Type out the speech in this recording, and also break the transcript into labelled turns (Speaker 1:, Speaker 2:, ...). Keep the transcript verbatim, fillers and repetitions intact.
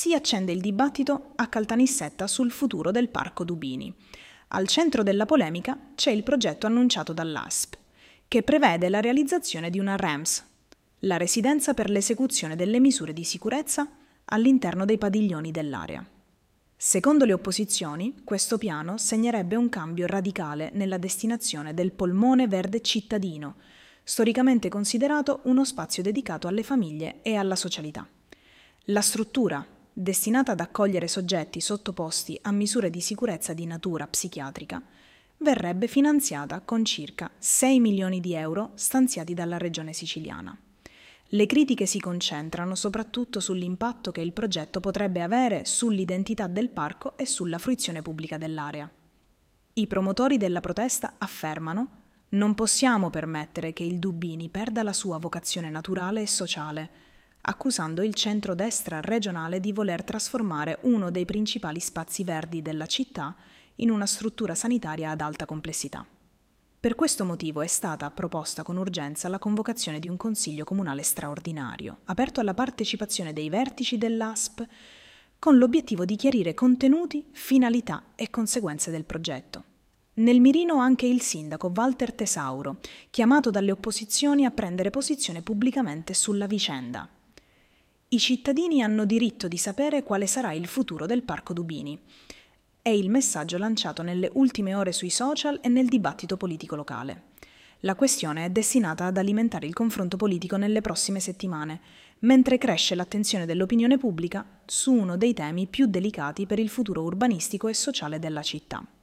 Speaker 1: si accende il dibattito a Caltanissetta sul futuro del Parco Dubini. Al centro della polemica c'è il progetto annunciato dall'A S P, che prevede la realizzazione di una R E M S, la residenza per l'esecuzione delle misure di sicurezza all'interno dei padiglioni dell'area. Secondo le opposizioni, questo piano segnerebbe un cambio radicale nella destinazione del polmone verde cittadino, storicamente considerato uno spazio dedicato alle famiglie e alla socialità. La struttura, destinata ad accogliere soggetti sottoposti a misure di sicurezza di natura psichiatrica, verrebbe finanziata con circa sei milioni di euro stanziati dalla regione siciliana. Le critiche si concentrano soprattutto sull'impatto che il progetto potrebbe avere sull'identità del parco e sulla fruizione pubblica dell'area. I promotori della protesta affermano: non possiamo permettere che il Dubini perda la sua vocazione naturale e sociale, accusando il centrodestra regionale di voler trasformare uno dei principali spazi verdi della città in una struttura sanitaria ad alta complessità. Per questo motivo è stata proposta con urgenza la convocazione di un consiglio comunale straordinario, aperto alla partecipazione dei vertici dell'A S P, con l'obiettivo di chiarire contenuti, finalità e conseguenze del progetto. Nel mirino anche il sindaco Walter Tesauro, chiamato dalle opposizioni a prendere posizione pubblicamente sulla vicenda. I cittadini hanno diritto di sapere quale sarà il futuro del Parco Dubini. È il messaggio lanciato nelle ultime ore sui social e nel dibattito politico locale. La questione è destinata ad alimentare il confronto politico nelle prossime settimane, mentre cresce l'attenzione dell'opinione pubblica su uno dei temi più delicati per il futuro urbanistico e sociale della città.